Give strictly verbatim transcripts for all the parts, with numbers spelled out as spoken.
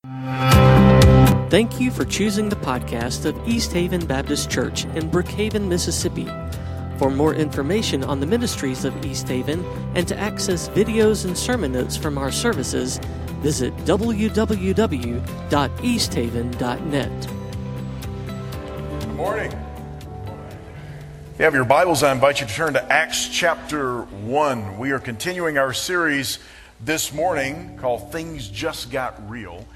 Thank you for choosing the podcast of East Haven Baptist Church in Brookhaven, Mississippi. For more information on the ministries of East Haven and to access videos and sermon notes from our services, visit w w w dot east haven dot net. Good morning. If you have your Bibles, I invite you to turn to Acts chapter one. We are continuing our series this morning called Things Just Got Real.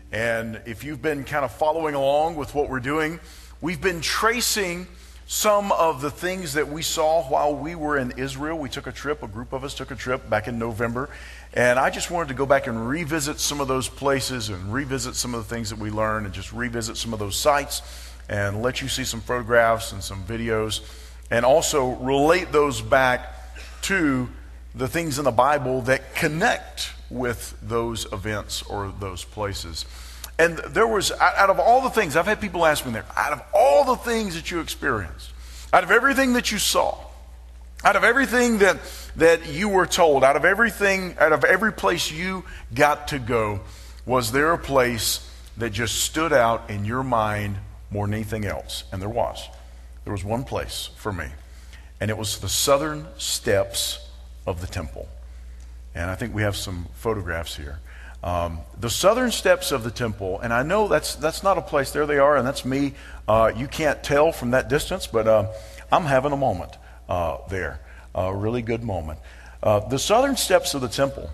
And if you've been kind of following along with what we're doing, we've been tracing some of the things that we saw while we were in Israel. We took a trip, a group of us took a trip back in November. And I just wanted to go back and revisit some of those places and revisit some of the things that we learned and just revisit some of those sites and let you see some photographs and some videos and also relate those back to the things in the Bible that connect with those events or those places. And there was, out of all the things, I've had people ask me there, out of all the things that you experienced, out of everything that you saw, out of everything that, that you were told, out of everything, out of every place you got to go, was there a place that just stood out in your mind more than anything else? And there was. There was one place for me. And it was the southern steps of the temple. And I think we have some photographs here. Um, the southern steps of the temple, and I know that's that's not a place. There they are, and that's me. Uh, you can't tell from that distance, but uh, I'm having a moment uh, there, a really good moment. Uh, the southern steps of the temple,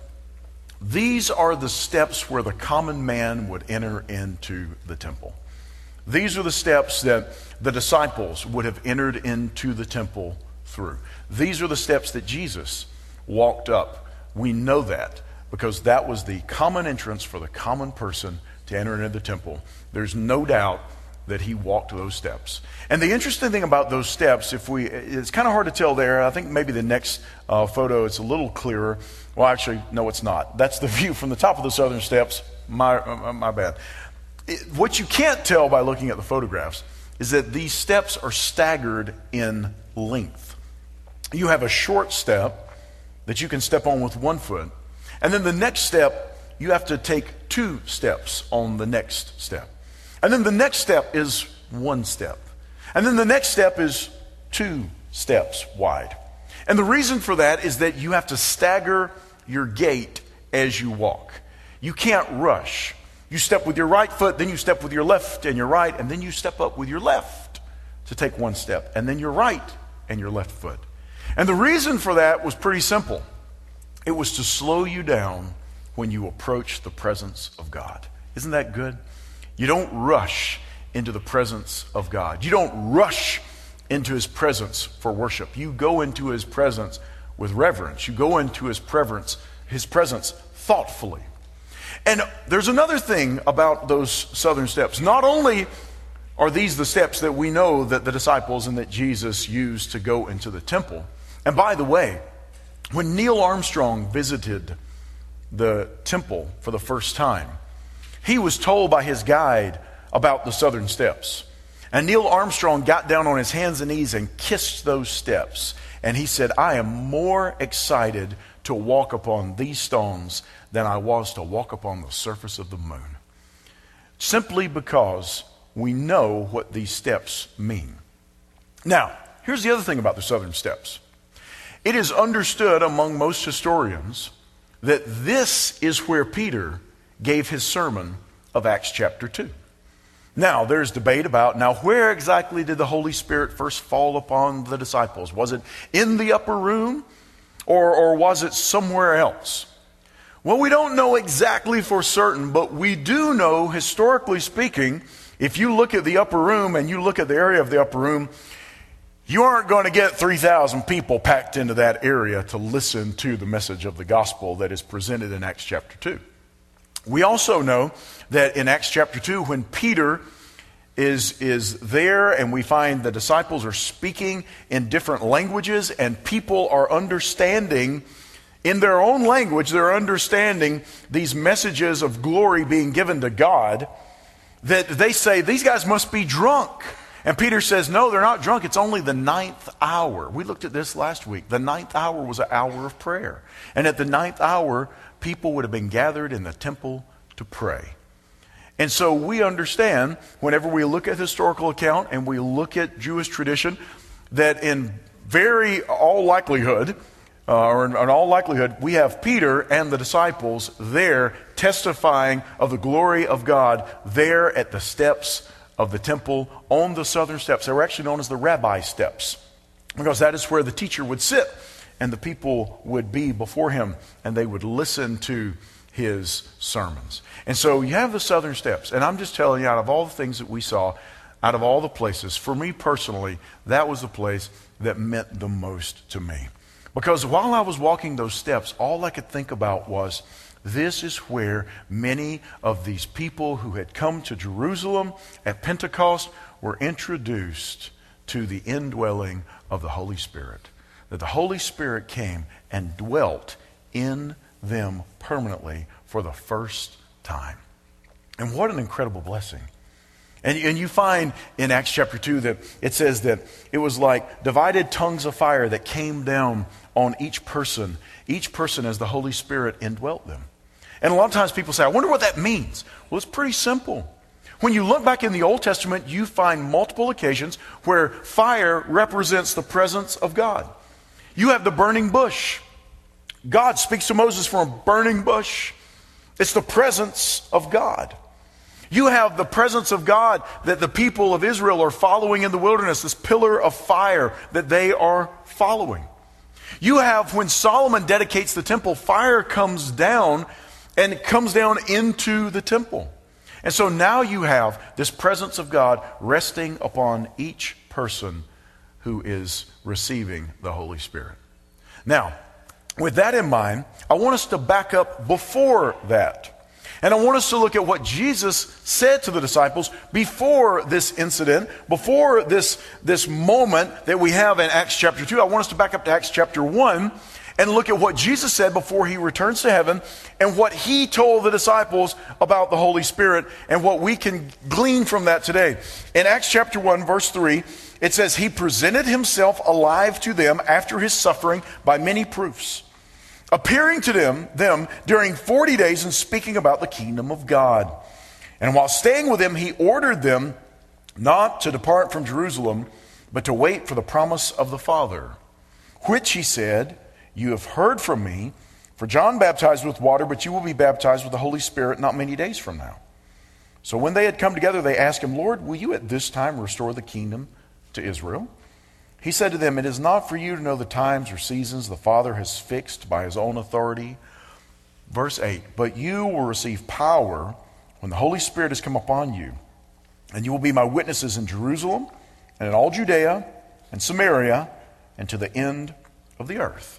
these are the steps where the common man would enter into the temple. These are the steps that the disciples would have entered into the temple through. These are the steps that Jesus walked up. We know that because that was the common entrance for the common person to enter into the temple. There's no doubt that he walked those steps. And the interesting thing about those steps, if we, it's kind of hard to tell there. I think maybe the next uh, photo is a little clearer. Well, actually, no, it's not. That's the view from the top of the southern steps. My, uh, my bad. It, what you can't tell by looking at the photographs is that these steps are staggered in length. You have a short step that you can step on with one foot. And then the next step, you have to take two steps on the next step. And then the next step is one step. And then the next step is two steps wide. And the reason for that is that you have to stagger your gait as you walk. You can't rush. You step with your right foot, then you step with your left and your right, and then you step up with your left to take one step, and then your right and your left foot. And the reason for that was pretty simple. It was to slow you down when you approach the presence of God. Isn't that good? You don't rush into the presence of God. You don't rush into his presence for worship. You go into his presence with reverence. You go into his presence, his presence thoughtfully. And there's another thing about those southern steps. Not only are these the steps that we know that the disciples and that Jesus used to go into the temple. And by the way, when Neil Armstrong visited the temple for the first time, he was told by his guide about the southern steps. And Neil Armstrong got down on his hands and knees and kissed those steps. And he said, I am more excited to walk upon these stones than I was to walk upon the surface of the moon. Simply because we know what these steps mean. Now, here's the other thing about the southern steps. It is understood among most historians that this is where Peter gave his sermon of Acts chapter two. Now, there's debate about, now where exactly did the Holy Spirit first fall upon the disciples? Was it in the upper room or, or was it somewhere else? Well, we don't know exactly for certain, but we do know, historically speaking, if you look at the upper room and you look at the area of the upper room, you aren't going to get three thousand people packed into that area to listen to the message of the gospel that is presented in Acts chapter two. We also know that in Acts chapter two, when Peter is, is there and we find the disciples are speaking in different languages and people are understanding in their own language, they're understanding these messages of glory being given to God, that they say, these guys must be drunk. And Peter says, no, they're not drunk. It's only the ninth hour. We looked at this last week. The ninth hour was an hour of prayer. And at the ninth hour, people would have been gathered in the temple to pray. And so we understand, whenever we look at historical account and we look at Jewish tradition, that in very all likelihood, uh, or in, in all likelihood, we have Peter and the disciples there testifying of the glory of God there at the steps of the temple, on the southern steps. They were actually known as the rabbi steps, because that is where the teacher would sit and the people would be before him and they would listen to his sermons. And so you have the southern steps, and I'm just telling you, out of all the things that we saw, out of all the places, for me personally, that was the place that meant the most to me. Because while I was walking those steps, all I could think about was, this is where many of these people who had come to Jerusalem at Pentecost were introduced to the indwelling of the Holy Spirit. That the Holy Spirit came and dwelt in them permanently for the first time. And what an incredible blessing. And, and you find in Acts chapter two that it says that it was like divided tongues of fire that came down on each person, each person as the Holy Spirit indwelt them. And a lot of times people say, I wonder what that means. Well, it's pretty simple. When you look back in the Old Testament, you find multiple occasions where fire represents the presence of God. You have the burning bush. God speaks to Moses from a burning bush. It's the presence of God. You have the presence of God that the people of Israel are following in the wilderness, this pillar of fire that they are following. You have, when Solomon dedicates the temple, fire comes down and it comes down into the temple. And so now you have this presence of God resting upon each person who is receiving the Holy Spirit. Now, with that in mind, I want us to back up before that. And I want us to look at what Jesus said to the disciples before this incident, before this, this moment that we have in Acts chapter two. I want us to back up to Acts chapter one and look at what Jesus said before he returns to heaven and what he told the disciples about the Holy Spirit and what we can glean from that today. In Acts chapter one, verse three, it says, he presented himself alive to them after his suffering by many proofs, appearing to them, them during forty days and speaking about the kingdom of God. And while staying with them, he ordered them not to depart from Jerusalem, but to wait for the promise of the Father, which he said, you have heard from me, for John baptized with water, but you will be baptized with the Holy Spirit not many days from now. So when they had come together, they asked him, Lord, will you at this time restore the kingdom to Israel? He said to them, it is not for you to know the times or seasons the Father has fixed by his own authority. Verse eight, but you will receive power when the Holy Spirit has come upon you, and you will be my witnesses in Jerusalem and in all Judea and Samaria and to the end of the earth.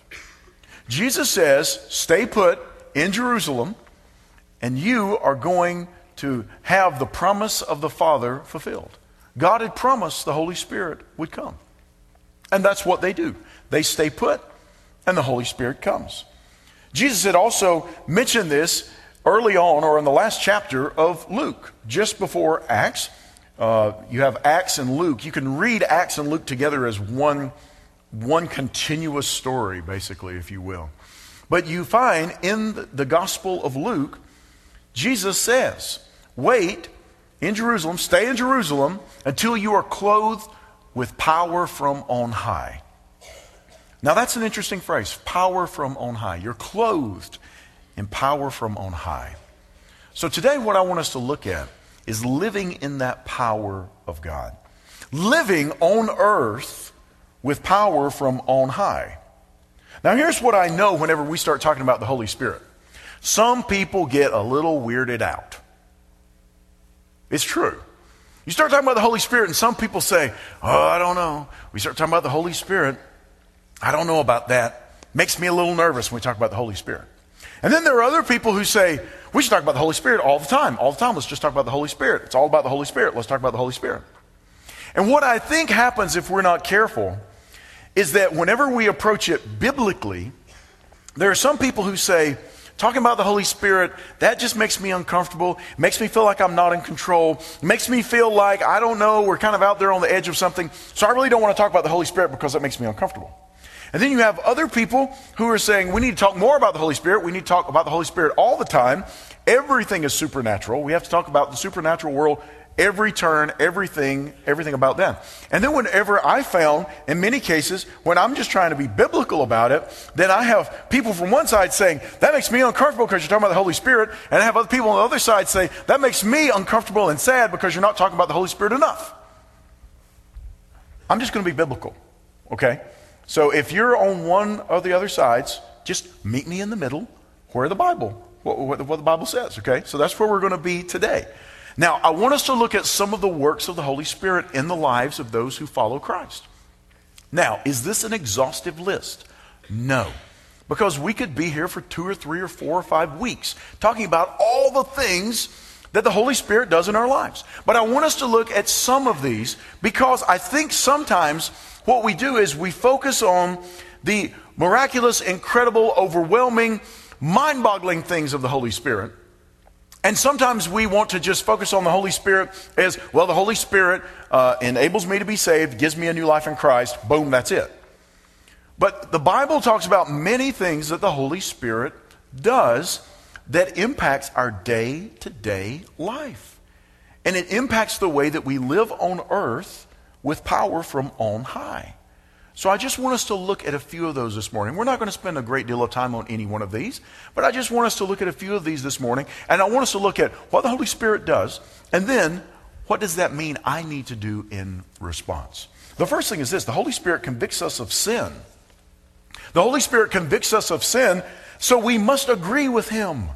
Jesus says, stay put in Jerusalem, and you are going to have the promise of the Father fulfilled. God had promised the Holy Spirit would come. And that's what they do. They stay put, and the Holy Spirit comes. Jesus had also mentioned this early on, or in the last chapter of Luke, just before Acts. Uh, you have Acts and Luke. You can read Acts and Luke together as one, one continuous story, basically, if you will. But you find in the Gospel of Luke, Jesus says, wait in Jerusalem, stay in Jerusalem until you are clothed with power from on high. Now that's an interesting phrase, power from on high. You're clothed in power from on high. So today what I want us to look at is living in that power of God. Living on earth with power from on high. Now here's what I know whenever we start talking about the Holy Spirit. Some people get a little weirded out. It's true. You start talking about the Holy Spirit and some people say, oh, I don't know. We start talking about the Holy Spirit. I don't know about that. Makes me a little nervous when we talk about the Holy Spirit. And then there are other people who say, we should talk about the Holy Spirit all the time. All the time, let's just talk about the Holy Spirit. It's all about the Holy Spirit. Let's talk about the Holy Spirit. And what I think happens if we're not careful is that whenever we approach it biblically, there are some people who say, talking about the Holy Spirit, that just makes me uncomfortable. It makes me feel like I'm not in control. It makes me feel like, I don't know, we're kind of out there on the edge of something. So I really don't want to talk about the Holy Spirit because it makes me uncomfortable. And then you have other people who are saying, we need to talk more about the Holy Spirit. We need to talk about the Holy Spirit all the time. Everything is supernatural. We have to talk about the supernatural world every turn, everything, everything about them. And then whenever I found, in many cases, when I'm just trying to be biblical about it, then I have people from one side saying, that makes me uncomfortable because you're talking about the Holy Spirit. And I have other people on the other side say, that makes me uncomfortable and sad because you're not talking about the Holy Spirit enough. I'm just going to be biblical, okay? So if you're on one or the other sides, just meet me in the middle where the Bible, what, what, what the Bible says, okay? So that's where we're going to be today. Now, I want us to look at some of the works of the Holy Spirit in the lives of those who follow Christ. Now, is this an exhaustive list? No. Because we could be here for two or three or four or five weeks talking about all the things that the Holy Spirit does in our lives. But I want us to look at some of these because I think sometimes what we do is we focus on the miraculous, incredible, overwhelming, mind-boggling things of the Holy Spirit. And sometimes we want to just focus on the Holy Spirit as, well, the Holy Spirit uh, enables me to be saved, gives me a new life in Christ, boom, that's it. But the Bible talks about many things that the Holy Spirit does that impacts our day-to-day life. And it impacts the way that we live on earth with power from on high. So I just want us to look at a few of those this morning. We're not going to spend a great deal of time on any one of these, but I just want us to look at a few of these this morning, and I want us to look at what the Holy Spirit does, and then what does that mean I need to do in response. The first thing is this: the Holy Spirit convicts us of sin. The Holy Spirit convicts us of sin, so we must agree with Him.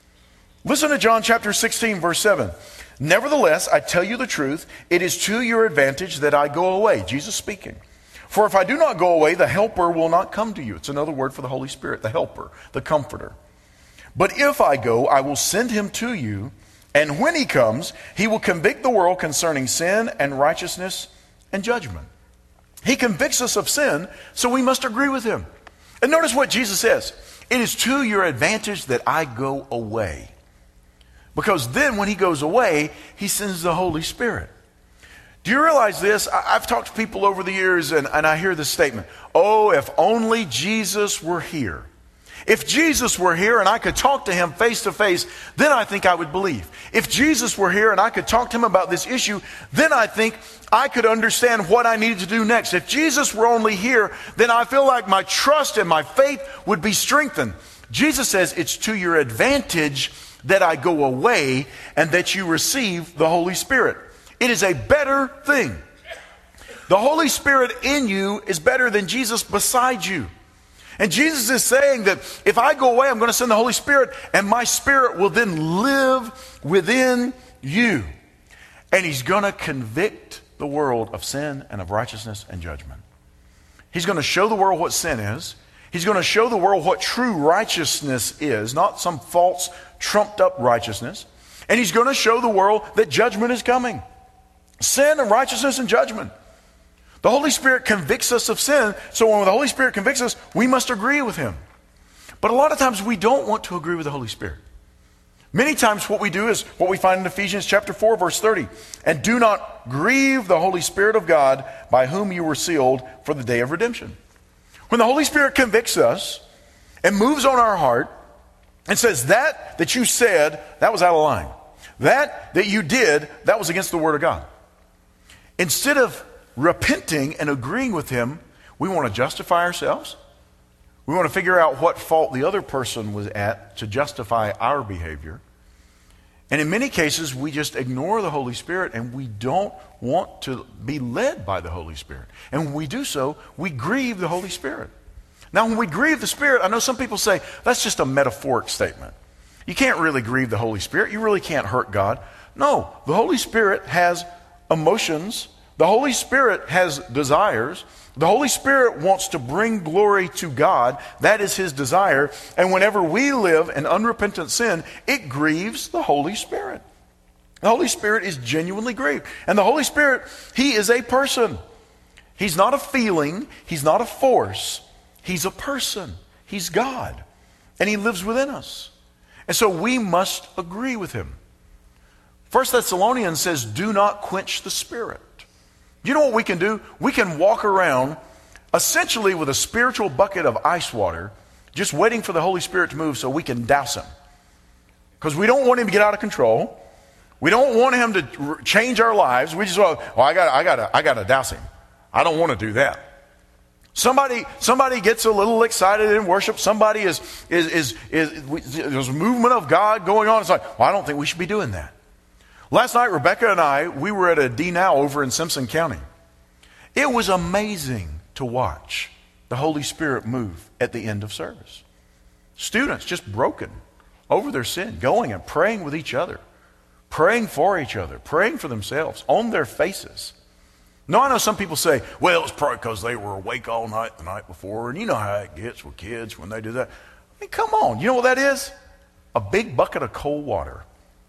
Listen to John chapter sixteen, verse seven. Nevertheless, I tell you the truth, it is to your advantage that I go away. Jesus speaking. For if I do not go away, the Helper will not come to you. It's another word for the Holy Spirit, the Helper, the Comforter. But if I go, I will send Him to you, and when He comes, He will convict the world concerning sin and righteousness and judgment. He convicts us of sin, so we must agree with Him. And notice what Jesus says. It is to your advantage that I go away. Because then when He goes away, He sends the Holy Spirit. Do you realize this? I've talked to people over the years and, and I hear this statement. Oh, if only Jesus were here. If Jesus were here and I could talk to Him face to face, then I think I would believe. If Jesus were here and I could talk to Him about this issue, then I think I could understand what I needed to do next. If Jesus were only here, then I feel like my trust and my faith would be strengthened. Jesus says it's to your advantage that I go away and that you receive the Holy Spirit. It is a better thing. The Holy Spirit in you is better than Jesus beside you. And Jesus is saying that if I go away, I'm going to send the Holy Spirit, and my Spirit will then live within you. And He's going to convict the world of sin and of righteousness and judgment. He's going to show the world what sin is. He's going to show the world what true righteousness is, not some false, trumped up righteousness. And He's going to show the world that judgment is coming. Sin and righteousness and judgment. The Holy Spirit convicts us of sin, so when the Holy Spirit convicts us, we must agree with Him. But a lot of times we don't want to agree with the Holy Spirit. Many times what we do is what we find in Ephesians chapter four, verse thirty. And do not grieve the Holy Spirit of God, by whom you were sealed for the day of redemption. When the Holy Spirit convicts us and moves on our heart and says, that that you said, that was out of line. That that you did, that was against the Word of God. Instead of repenting and agreeing with Him, we want to justify ourselves. We want to figure out what fault the other person was at to justify our behavior. And in many cases, we just ignore the Holy Spirit and we don't want to be led by the Holy Spirit. And when we do so, we grieve the Holy Spirit. Now, when we grieve the Spirit, I know some people say, that's just a metaphoric statement. You can't really grieve the Holy Spirit. You really can't hurt God. No, the Holy Spirit has emotions. The Holy Spirit has desires. The Holy Spirit wants to bring glory to God. That is His desire. And whenever we live in unrepentant sin, it grieves the Holy Spirit. The Holy Spirit is genuinely grieved. And the Holy Spirit, He is a person. He's not a feeling. He's not a force. He's a person. He's God. And He lives within us. And so we must agree with Him. First Thessalonians says, do not quench the Spirit. You know what we can do? We can walk around essentially with a spiritual bucket of ice water, just waiting for the Holy Spirit to move so we can douse him. Because we don't want him to get out of control. We don't want him to r- change our lives. We just want, well, I got, I got, I got to douse him. I don't want to do that. Somebody, somebody gets a little excited in worship. Somebody is, is, is, is, there's a movement of God going on. It's like, well, I don't think we should be doing that. Last night, Rebecca and I, we were at a D Now over in Simpson County. It was amazing to watch the Holy Spirit move at the end of service. Students just broken over their sin, going and praying with each other, praying for each other, praying for themselves on their faces. Now, I know some people say, well, it's probably because they were awake all night the night before, and you know how it gets with kids when they do that. I mean, come on. You know what that is? A big bucket of cold water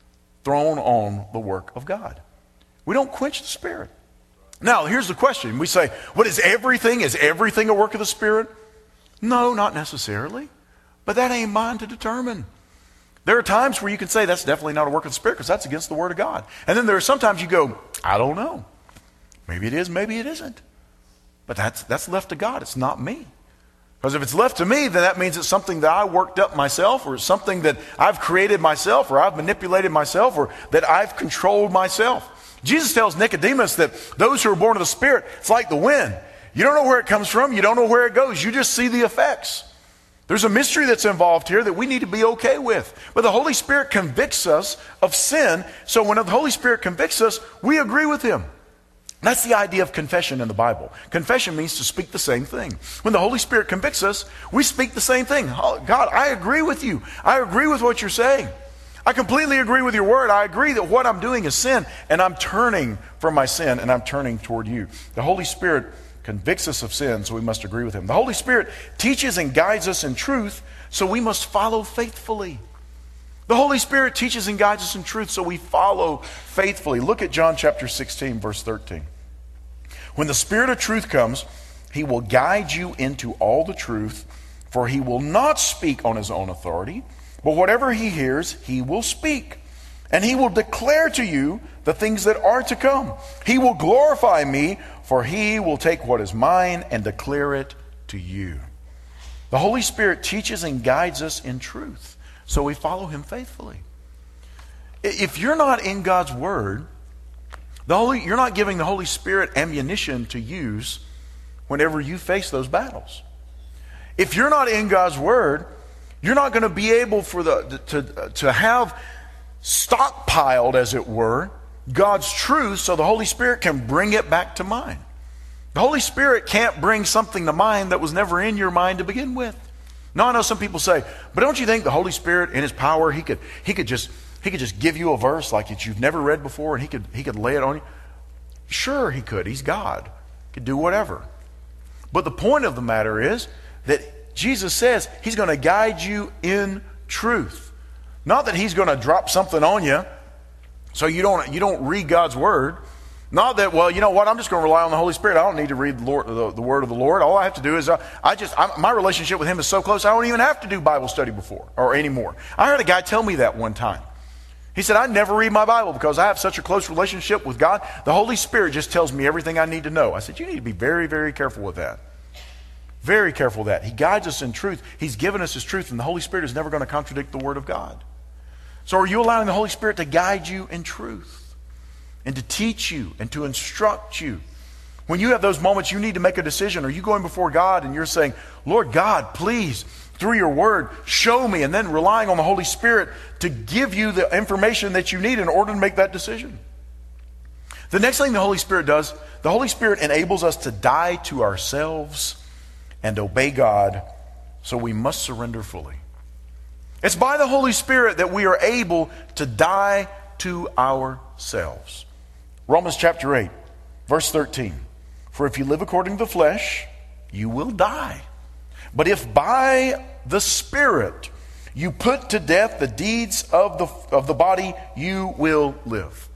thrown on the work of God. We don't quench the Spirit. Now, here's the question. We say, what is everything? Is everything a work of the Spirit? No, not necessarily. But that ain't mine to determine. There are times where you can say that's definitely not a work of the Spirit because that's against the Word of God. And then there are sometimes you go, I don't know. Maybe it is, maybe it isn't. But that's that's left to God. It's not me. Because if it's left to me, then that means it's something that I worked up myself, or it's something that I've created myself, or I've manipulated myself, or that I've controlled myself. Jesus tells Nicodemus that those who are born of the Spirit, it's like the wind. You don't know where it comes from. You don't know where it goes. You just see the effects. There's a mystery that's involved here that we need to be okay with. But the Holy Spirit convicts us of sin. So when the Holy Spirit convicts us, we agree with him. That's the idea of confession in the Bible. Confession means to speak the same thing. When the Holy Spirit convicts us, we speak the same thing. Oh, God, I agree with you. I agree with what you're saying. I completely agree with your word. I agree that what I'm doing is sin, and I'm turning from my sin, and I'm turning toward you. The Holy Spirit convicts us of sin, so we must agree with him. The Holy Spirit teaches and guides us in truth, so we must follow faithfully. The Holy Spirit teaches and guides us in truth, so we follow faithfully. Look at John chapter sixteen, verse thirteen. When the Spirit of truth comes, he will guide you into all the truth, for he will not speak on his own authority, but whatever he hears, he will speak. And he will declare to you the things that are to come. He will glorify me, for he will take what is mine and declare it to you. The Holy Spirit teaches and guides us in truth, so we follow him faithfully. If you're not in God's Word, the Holy, you're not giving the Holy Spirit ammunition to use whenever you face those battles. If you're not in God's Word, you're not going to be able for the to, to have stockpiled, as it were, God's truth so the Holy Spirit can bring it back to mind. The Holy Spirit can't bring something to mind that was never in your mind to begin with. Now, I know some people say, but don't you think the Holy Spirit in his power, he could he could just he could just give you a verse like that you've never read before, and he could he could lay it on you? Sure, he could. He's God. He could do whatever. But the point of the matter is that Jesus says he's going to guide you in truth. Not that he's going to drop something on you so you don't you don't read God's Word. Not that, well, you know what, I'm just going to rely on the Holy Spirit. I don't need to read the, Lord, the, the Word of the Lord. All I have to do is, uh, I just, I, my relationship with him is so close, I don't even have to do Bible study before, or anymore. I heard a guy tell me that one time. He said, I never read my Bible because I have such a close relationship with God. The Holy Spirit just tells me everything I need to know. I said, you need to be very, very careful with that. Very careful with that. He guides us in truth. He's given us his truth, and the Holy Spirit is never going to contradict the Word of God. So are you allowing the Holy Spirit to guide you in truth? And to teach you and to instruct you. When you have those moments you need to make a decision, or you going before God and you're saying, Lord God, please, through your word, show me, and then relying on the Holy Spirit to give you the information that you need in order to make that decision. The next thing the Holy Spirit does, the Holy Spirit enables us to die to ourselves and obey God, so we must surrender fully. It's by the Holy Spirit that we are able to die to ourselves. Romans chapter eight, verse thirteen. For if you live according to the flesh, you will die. But if by the Spirit you put to death the deeds of the, of the body, you will live.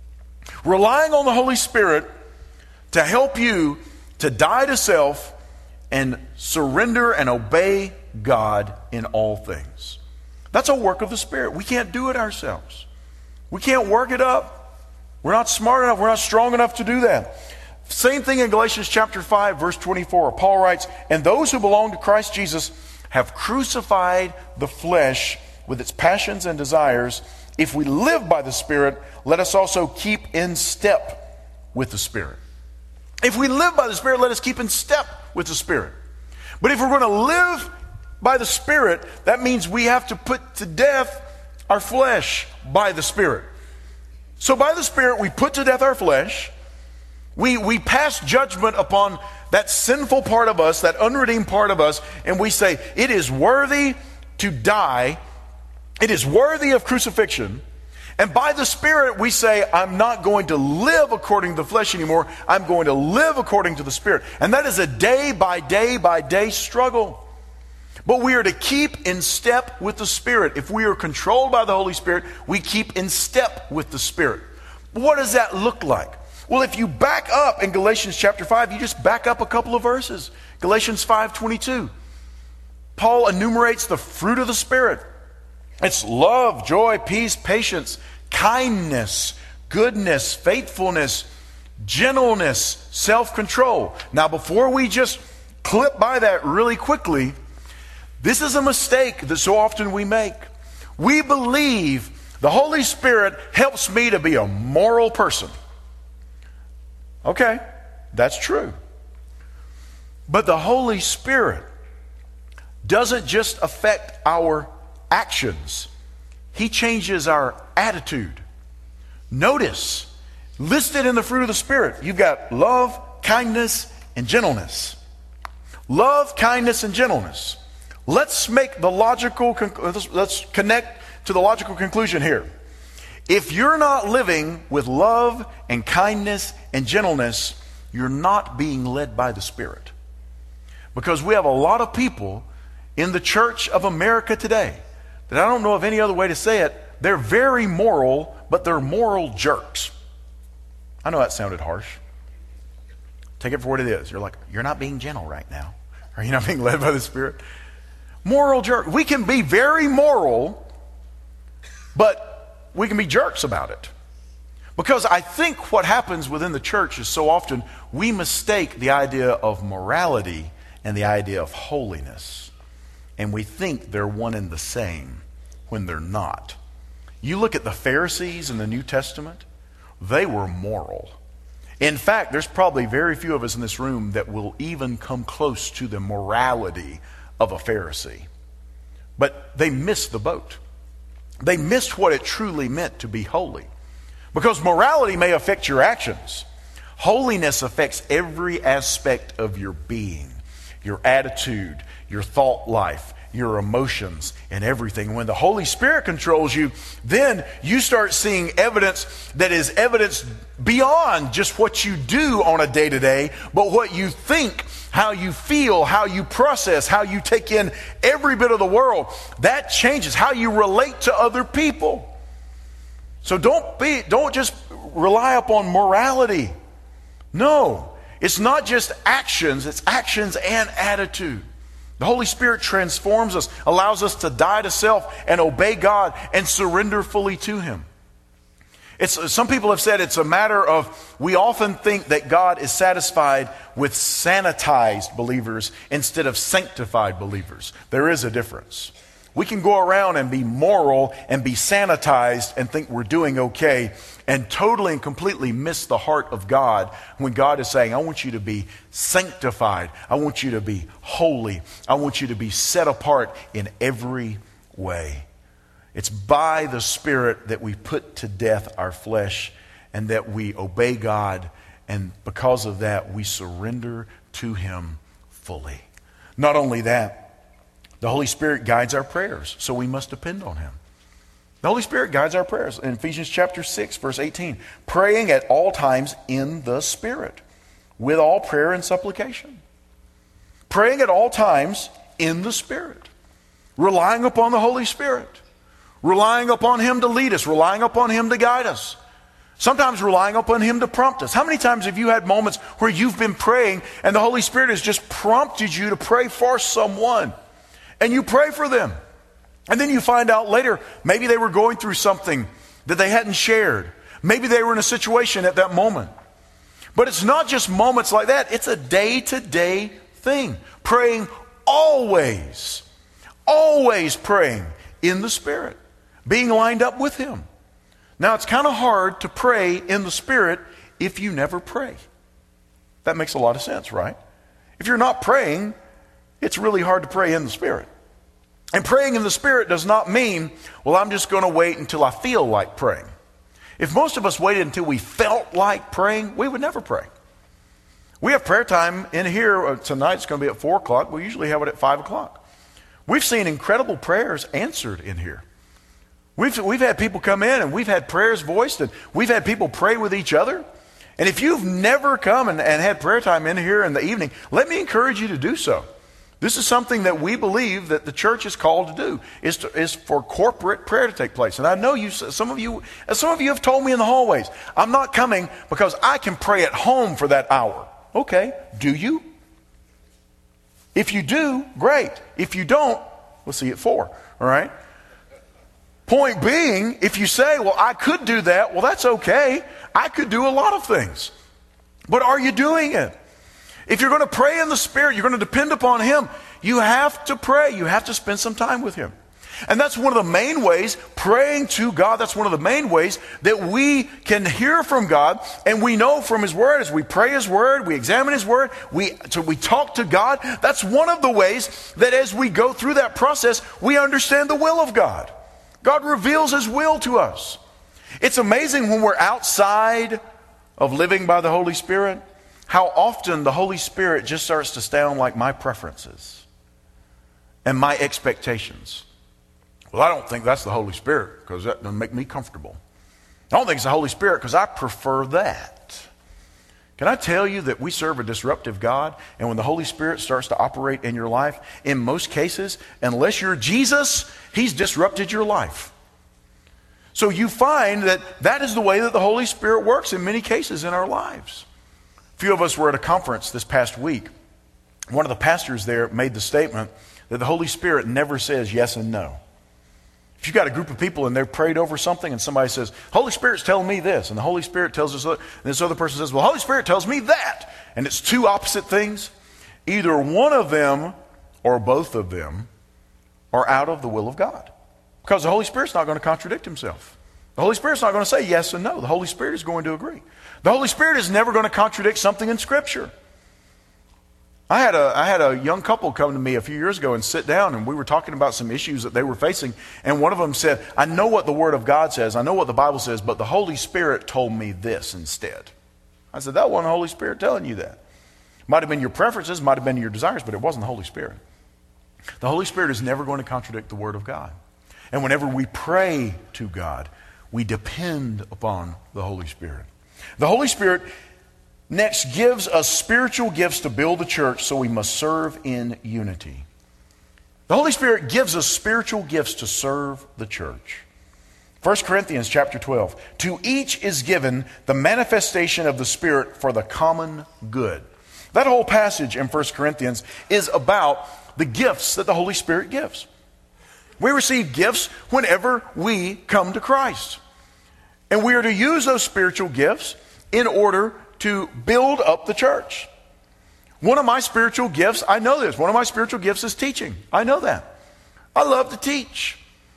Relying on the Holy Spirit to help you to die to self and surrender and obey God in all things. That's a work of the Spirit. We can't do it ourselves. We can't work it up. We're not smart enough. We're not strong enough to do that. Same thing in Galatians chapter five, verse twenty-four. Paul writes, and those who belong to Christ Jesus have crucified the flesh with its passions and desires. If we live by the Spirit, let us also keep in step with the Spirit. If we live by the Spirit, let us keep in step with the Spirit. But if we're going to live by the Spirit, that means we have to put to death our flesh by the Spirit. So by the Spirit, we put to death our flesh. We, we pass judgment upon that sinful part of us, that unredeemed part of us, and we say, it is worthy to die. It is worthy of crucifixion. And by the Spirit, we say, I'm not going to live according to the flesh anymore. I'm going to live according to the Spirit. And that is a day by day by day struggle. But we are to keep in step with the Spirit. If we are controlled by the Holy Spirit, we keep in step with the Spirit. What does that look like? Well, if you back up in Galatians chapter five, you just back up a couple of verses. Galatians five twenty-two. Paul enumerates the fruit of the Spirit. It's love, joy, peace, patience, kindness, goodness, faithfulness, gentleness, self-control. Now, before we just clip by that really quickly, this is a mistake that so often we make. We believe the Holy Spirit helps me to be a moral person. Okay, that's true. But the Holy Spirit doesn't just affect our actions. He changes our attitude. Notice, listed in the fruit of the Spirit, you've got love, kindness, and gentleness. Love, kindness, and gentleness. Let's make the logical, let's connect to the logical conclusion here. If you're not living with love and kindness and gentleness, you're not being led by the Spirit. Because we have a lot of people in the church of America today that I don't know of any other way to say it. They're very moral, but they're moral jerks. I know that sounded harsh. Take it for what it is. You're like, you're not being gentle right now. Are you not being led by the Spirit? Moral jerk. We can be very moral, but we can be jerks about it. Because I think what happens within the church is so often we mistake the idea of morality and the idea of holiness. And we think they're one and the same when they're not. You look at the Pharisees in the New Testament, they were moral. In fact, there's probably very few of us in this room that will even come close to the morality of a Pharisee. But they missed the boat. They missed what it truly meant to be holy. Because morality may affect your actions. Holiness affects every aspect of your being, your attitude, your thought life, your emotions, and everything. When the Holy Spirit controls you, then you start seeing evidence that is evidence beyond just what you do on a day-to-day, but what you think, how you feel, how you process, how you take in every bit of the world. That changes how you relate to other people. So don't be, don't just rely upon morality. No, it's not just actions, it's actions and attitude. The Holy Spirit transforms us, allows us to die to self and obey God and surrender fully to Him. It's, some people have said it's a matter of, we often think that God is satisfied with sanitized believers instead of sanctified believers. There is a difference. We can go around and be moral and be sanitized and think we're doing okay and totally and completely miss the heart of God when God is saying, I want you to be sanctified. I want you to be holy. I want you to be set apart in every way. It's by the Spirit that we put to death our flesh and that we obey God, and because of that we surrender to Him fully. Not only that, the Holy Spirit guides our prayers, so we must depend on Him. The Holy Spirit guides our prayers. In Ephesians chapter six, verse eighteen, praying at all times in the Spirit, with all prayer and supplication. Praying at all times in the Spirit. Relying upon the Holy Spirit. Relying upon Him to lead us. Relying upon Him to guide us. Sometimes relying upon Him to prompt us. How many times have you had moments where you've been praying and the Holy Spirit has just prompted you to pray for someone? And you pray for them. And then you find out later, maybe they were going through something that they hadn't shared. Maybe they were in a situation at that moment. But it's not just moments like that. It's a day-to-day thing. Praying always, always praying in the Spirit, being lined up with Him. Now, it's kind of hard to pray in the Spirit if you never pray. That makes a lot of sense, right? If you're not praying, it's really hard to pray in the Spirit. And praying in the Spirit does not mean, well, I'm just going to wait until I feel like praying. If most of us waited until we felt like praying, we would never pray. We have prayer time in here. Tonight it's going to be at four o'clock. We usually have it at five o'clock. We've seen incredible prayers answered in here. We've, we've had people come in and we've had prayers voiced, and we've had people pray with each other. And if you've never come and, and had prayer time in here in the evening, let me encourage you to do so. This is something that we believe that the church is called to do, is, to, is for corporate prayer to take place. And I know you, some of you, some of you have told me in the hallways, I'm not coming because I can pray at home for that hour. Okay, do you? If you do, great. If you don't, we'll see you at four, all right? Point being, if you say, well, I could do that, well, that's okay. I could do a lot of things. But are you doing it? If you're going to pray in the Spirit, you're going to depend upon Him, you have to pray. You have to spend some time with Him. And that's one of the main ways, praying to God, that's one of the main ways that we can hear from God, and we know from His Word. As we pray His Word, we examine His Word, we, so we talk to God. That's one of the ways that as we go through that process, we understand the will of God. God reveals His will to us. It's amazing when we're outside of living by the Holy Spirit, how often the Holy Spirit just starts to sound like my preferences and my expectations. Well, I don't think that's the Holy Spirit because that doesn't make me comfortable. I don't think it's the Holy Spirit because I prefer that. Can I tell you that we serve a disruptive God, and when the Holy Spirit starts to operate in your life, in most cases, unless you're Jesus, He's disrupted your life. So you find that that is the way that the Holy Spirit works in many cases in our lives. A few of us were at a conference this past week. One of the pastors there made the statement that the Holy Spirit never says yes and no. If you've got a group of people and they're prayed over something and somebody says, Holy Spirit's telling me this, and the Holy Spirit tells us, and this other person says, well, Holy Spirit tells me that, and it's two opposite things, either one of them or both of them are out of the will of God. Because the Holy Spirit's not going to contradict Himself. The Holy Spirit's not going to say yes and no. The Holy Spirit is going to agree. The Holy Spirit is never going to contradict something in Scripture. I had a I had a young couple come to me a few years ago and sit down, and we were talking about some issues that they were facing, and one of them said, I know what the Word of God says, I know what the Bible says, but the Holy Spirit told me this instead. I said, that wasn't the Holy Spirit telling you that. Might have been your preferences, might have been your desires, but it wasn't the Holy Spirit. The Holy Spirit is never going to contradict the Word of God. And whenever we pray to God, we depend upon the Holy Spirit. The Holy Spirit next gives us spiritual gifts to build the church, so we must serve in unity. The Holy Spirit gives us spiritual gifts to serve the church. First Corinthians chapter twelve. To each is given the manifestation of the Spirit for the common good. That whole passage in First Corinthians is about the gifts that the Holy Spirit gives. We receive gifts whenever we come to Christ. And we are to use those spiritual gifts in order to build up the church. One of my spiritual gifts, I know this, one of my spiritual gifts is teaching. I know that. I love to teach.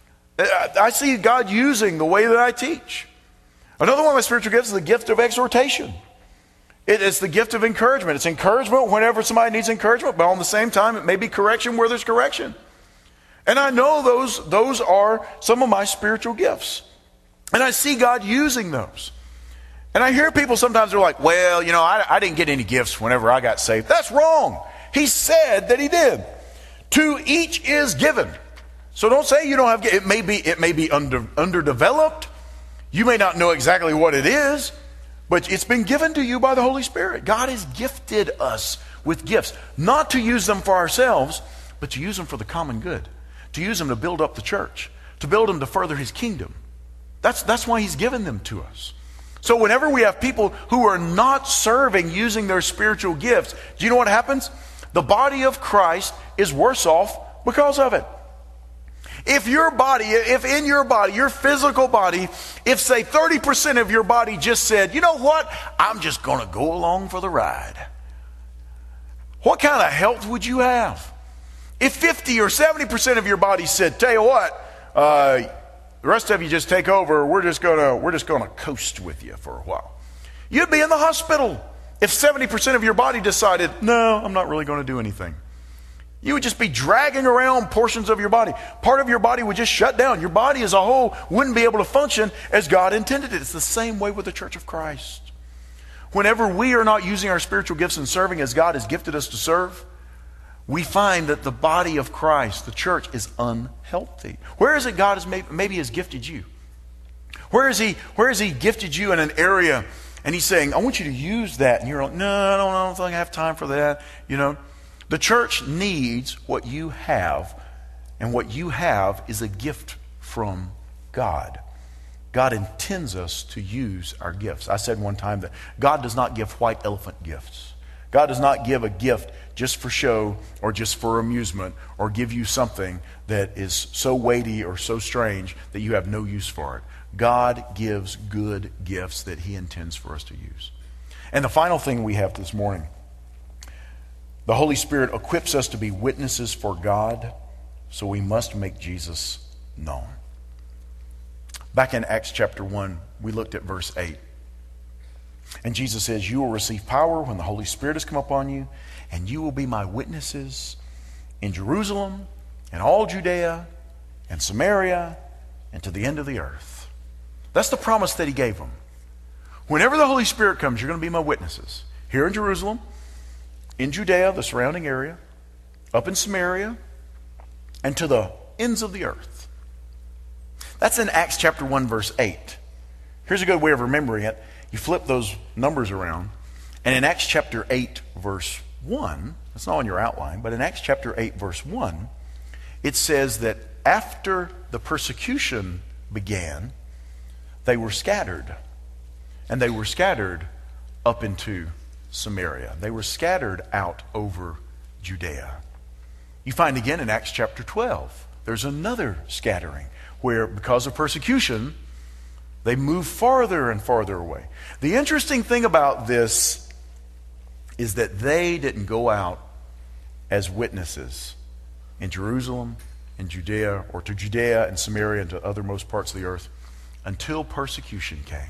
I see God using the way that I teach. Another one of my spiritual gifts is the gift of exhortation. It is the gift of encouragement. It's encouragement whenever somebody needs encouragement, but on the same time, it may be correction where there's correction. And I know those, those are some of my spiritual gifts. And I see God using those. And I hear people sometimes are like, well, you know, I, I didn't get any gifts whenever I got saved. That's wrong. He said that He did. To each is given. So don't say you don't have gifts. It may be, it may be under, underdeveloped. You may not know exactly what it is, but it's been given to you by the Holy Spirit. God has gifted us with gifts, not to use them for ourselves, but to use them for the common good, to use them to build up the church, to build them to further His kingdom. That's, that's why He's given them to us. So whenever we have people who are not serving using their spiritual gifts, do you know what happens? The body of Christ is worse off because of it. If your body, if in your body, your physical body, if say thirty percent of your body just said, you know what, I'm just going to go along for the ride, what kind of health would you have? If fifty or seventy percent of your body said, tell you what, uh, the rest of you just take over, we're just going to, we're just going to coast with you for a while, you'd be in the hospital. If seventy percent of your body decided, no, I'm not really going to do anything, you would just be dragging around portions of your body. Part of your body would just shut down. Your body as a whole wouldn't be able to function as God intended it. It's the same way with the Church of Christ. Whenever we are not using our spiritual gifts and serving as God has gifted us to serve, we find that the body of Christ, the church, is unhealthy. Where is it God has maybe, maybe has gifted you? Where is he, where has he gifted you in an area and he's saying, I want you to use that. And you're like, no, I don't, I don't think I have time for that. You know, the church needs what you have. And what you have is a gift from God. God intends us to use our gifts. I said one time that God does not give white elephant gifts. God does not give a gift just for show or just for amusement or give you something that is so weighty or so strange that you have no use for it. God gives good gifts that he intends for us to use. And the final thing we have this morning, the Holy Spirit equips us to be witnesses for God, so we must make Jesus known. Back in Acts chapter one, we looked at verse eight. And Jesus says, you will receive power when the Holy Spirit has come upon you, and you will be my witnesses in Jerusalem and all Judea and Samaria and to the end of the earth. That's the promise that he gave them. Whenever the Holy Spirit comes, you're going to be my witnesses. Here in Jerusalem, in Judea, the surrounding area, up in Samaria, and to the ends of the earth. That's in Acts chapter one, verse eight. Here's a good way of remembering it. You flip those numbers around, and in Acts chapter eight, verse one, it's not on your outline, but in Acts chapter eight, verse one, it says that after the persecution began, they were scattered. And they were scattered up into Samaria. They were scattered out over Judea. You find again in Acts chapter twelve, there's another scattering where because of persecution, they move farther and farther away. The interesting thing about this is that they didn't go out as witnesses in Jerusalem, in Judea, or to Judea and Samaria and to othermost parts of the earth until persecution came.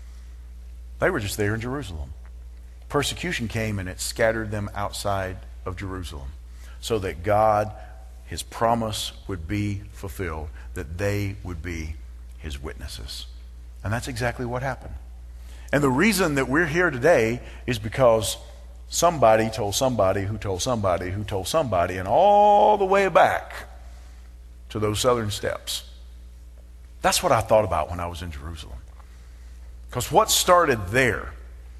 They were just there in Jerusalem. Persecution came and it scattered them outside of Jerusalem so that God, his promise would be fulfilled, that they would be his witnesses. And that's exactly what happened. And the reason that we're here today is because somebody told somebody who told somebody who told somebody, and all the way back to those southern steps. That's what I thought about when I was in Jerusalem. Because what started there,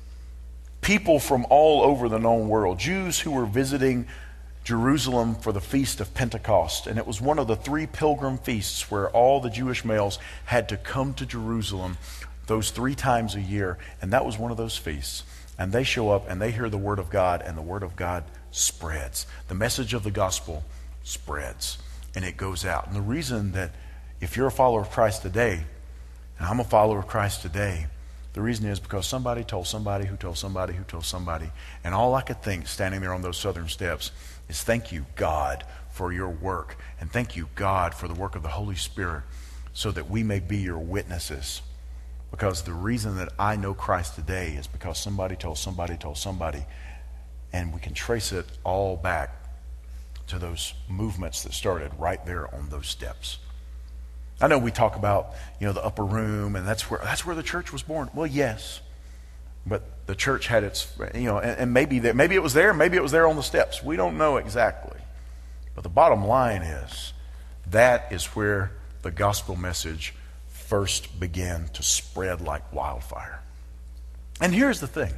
people from all over the known world, Jews who were visiting Jerusalem for the Feast of Pentecost, and it was one of the three pilgrim feasts where all the Jewish males had to come to Jerusalem those three times a year, and that was one of those feasts. And they show up and they hear the Word of God, and the Word of God spreads. The message of the gospel spreads, and it goes out. And the reason that if you're a follower of Christ today, and I'm a follower of Christ today, the reason is because somebody told somebody who told somebody who told somebody. And all I could think standing there on those southern steps is thank you, God, for your work. And thank you, God, for the work of the Holy Spirit so that we may be your witnesses. Because the reason that I know Christ today is because somebody told somebody told somebody. And we can trace it all back to those movements that started right there on those steps. I know we talk about, you know, the upper room, and that's where that's where the church was born. Well, yes, but the church had its, you know, and, and maybe that maybe it was there, maybe it was there on the steps. We don't know exactly, but the bottom line is that is where the gospel message first began to spread like wildfire. And here's the thing: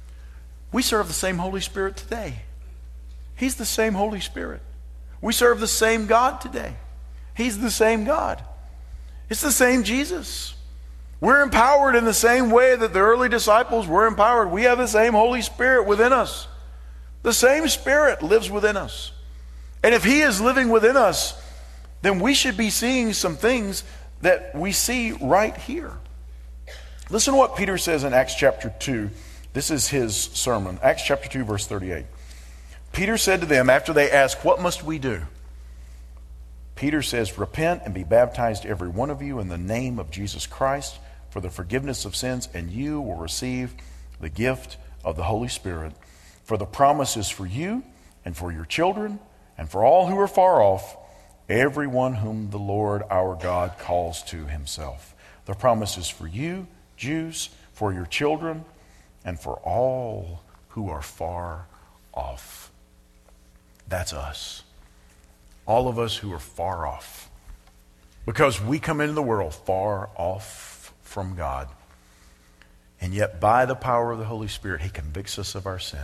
we serve the same Holy Spirit today. He's the same Holy Spirit. We serve the same God today. He's the same God. It's the same Jesus. We're empowered in the same way that the early disciples were empowered. We have the same Holy Spirit within us. The same Spirit lives within us. And if He is living within us, then we should be seeing some things that we see right here. Listen to what Peter says in Acts chapter two. This is his sermon. Acts chapter two, verse thirty-eight. Peter said to them, after they asked, what must we do? Peter says, repent and be baptized, every one of you, in the name of Jesus Christ for the forgiveness of sins, and you will receive the gift of the Holy Spirit. For the promise is for you and for your children and for all who are far off, everyone whom the Lord our God calls to himself. The promise is for you, Jews, for your children, and for all who are far off. That's us. All of us who are far off. Because we come into the world far off from God. And yet by the power of the Holy Spirit, he convicts us of our sin.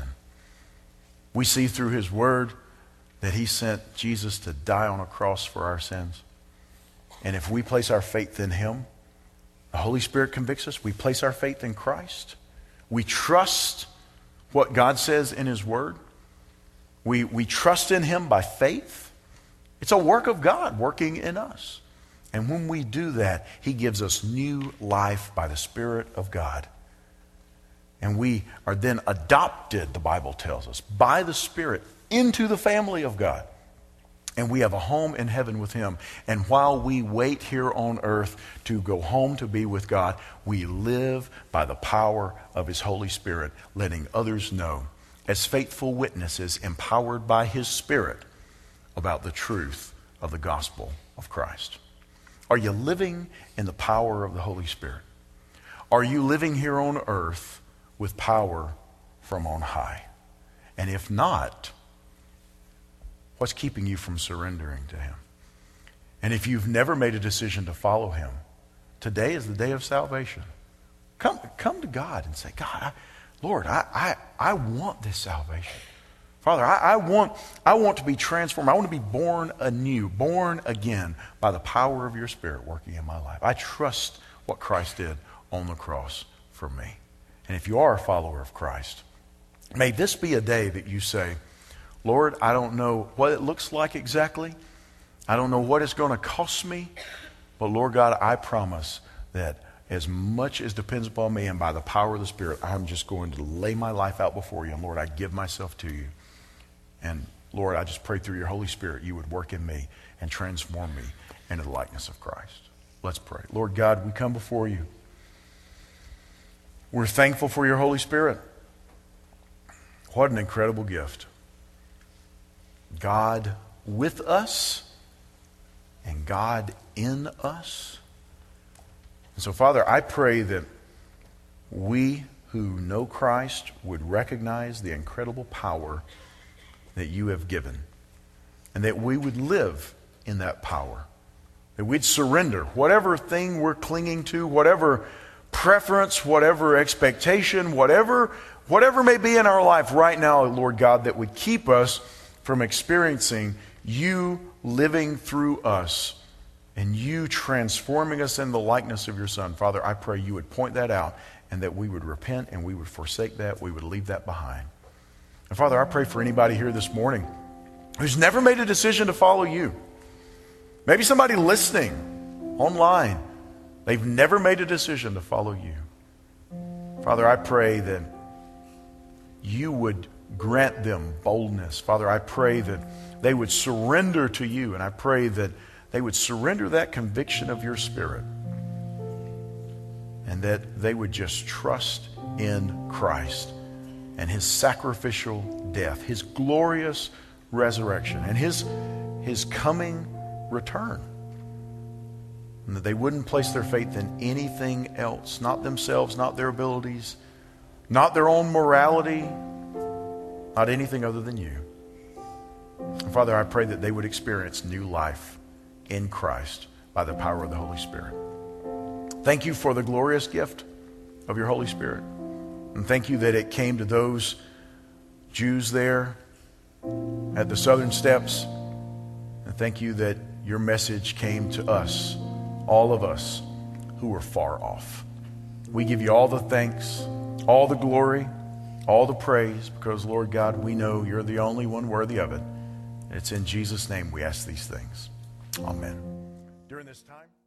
We see through his word that he sent Jesus to die on a cross for our sins. And if we place our faith in him, the Holy Spirit convicts us. We place our faith in Christ. We trust what God says in his word. We, we trust in him by faith. It's a work of God working in us. And when we do that, he gives us new life by the Spirit of God. And we are then adopted, the Bible tells us, by the Spirit into the family of God. And we have a home in heaven with him. And while we wait here on earth to go home to be with God, we live by the power of his Holy Spirit, letting others know, as faithful witnesses empowered by his Spirit, about the truth of the gospel of Christ. Are you living in the power of the Holy Spirit? Are you living here on earth with power from on high? And if not, what's keeping you from surrendering to him? And if you've never made a decision to follow him, today is the day of salvation. Come, come to God and say, God, I, Lord, I, I, I want this salvation. Father, I, I want I want to be transformed. I want to be born anew, born again by the power of your Spirit working in my life. I trust what Christ did on the cross for me. And if you are a follower of Christ, may this be a day that you say, Lord, I don't know what it looks like exactly. I don't know what it's going to cost me. But Lord God, I promise that as much as depends upon me and by the power of the Spirit, I'm just going to lay my life out before you. And Lord, I give myself to you. And Lord, I just pray through your Holy Spirit you would work in me and transform me into the likeness of Christ. Let's pray. Lord God, we come before you. We're thankful for your Holy Spirit. What an incredible gift. God with us and God in us. And so, Father, I pray that we who know Christ would recognize the incredible power that you have given, and that we would live in that power, that we'd surrender whatever thing we're clinging to, whatever preference, whatever expectation, whatever whatever may be in our life right now, Lord God, that would keep us from experiencing you living through us and you transforming us in the likeness of your Son. Father, I pray you would point that out and that we would repent and we would forsake that, we would leave that behind. And Father, I pray for anybody here this morning who's never made a decision to follow you. Maybe somebody listening online, they've never made a decision to follow you. Father, I pray that you would grant them boldness. Father, I pray that they would surrender to you, and I pray that they would surrender that conviction of your Spirit, and that they would just trust in Christ and his sacrificial death, his glorious resurrection, and his, his coming return. And that they wouldn't place their faith in anything else, not themselves, not their abilities, not their own morality, not anything other than you. And Father, I pray that they would experience new life in Christ by the power of the Holy Spirit. Thank you for the glorious gift of your Holy Spirit. And thank you that it came to those Jews there at the southern steps. And thank you that your message came to us, all of us who were far off. We give you all the thanks, all the glory, all the praise, because, Lord God, we know you're the only one worthy of it. It's in Jesus' name we ask these things. Amen. During this time,